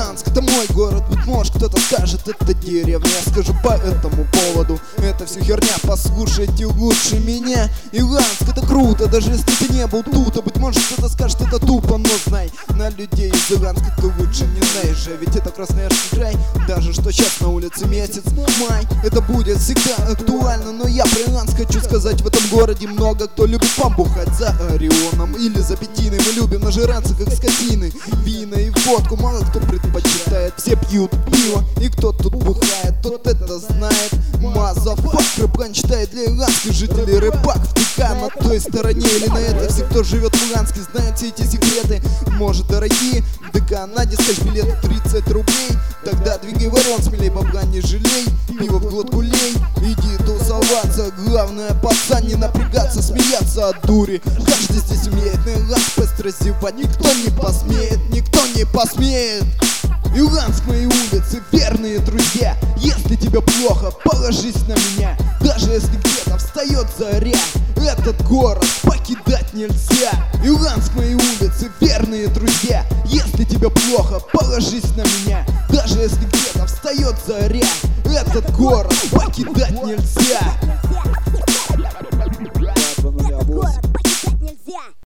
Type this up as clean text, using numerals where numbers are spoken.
Луганск — это мой город. Быть может, кто-то скажет, это деревня. Я скажу по этому поводу: это все херня, послушайте лучше меня. Луганск — это круто, даже если ты не был тут. А быть может, кто-то скажет, это тупо, но знай, на людей из Луганска ты лучше не наезжай. Ведь это Красноярский край, даже что сейчас на улице месяц май. Это будет всегда актуально, но я про Луганск хочу сказать: в этом городе много кто любит побухать за Орионом или за Петиной. Мы любим нажираться как скотины, вина и водку мало кто предпочитает. Все пьют пиво, и кто тут бухает, тот это знает. Мазафак, рэп читает для луганских жителей. Рыбак в ТК на той стороне или на этой. Все, кто живет в Луганске, знают все эти секреты. Может, дорогие, ДК на дискач билеты 30 рублей. Тогда двигай ворон, смелей, бабла не жалей. Пиво в глотку лей, иди тусоваться. Главное, пацан, не напрягаться, смеяться от дури. Каждый здесь умеет на Луганск быстро зевать. Никто не посмеет, никто не посмеет. Луганск — мои улицы, верные друзья. Если тебе плохо, положись на меня. Даже если где-то встает заря, этот город покидать нельзя. Луганск — мои улицы, верные друзья. Если тебе плохо, положись на меня. Даже если где-то встает заря, этот город покидать нельзя.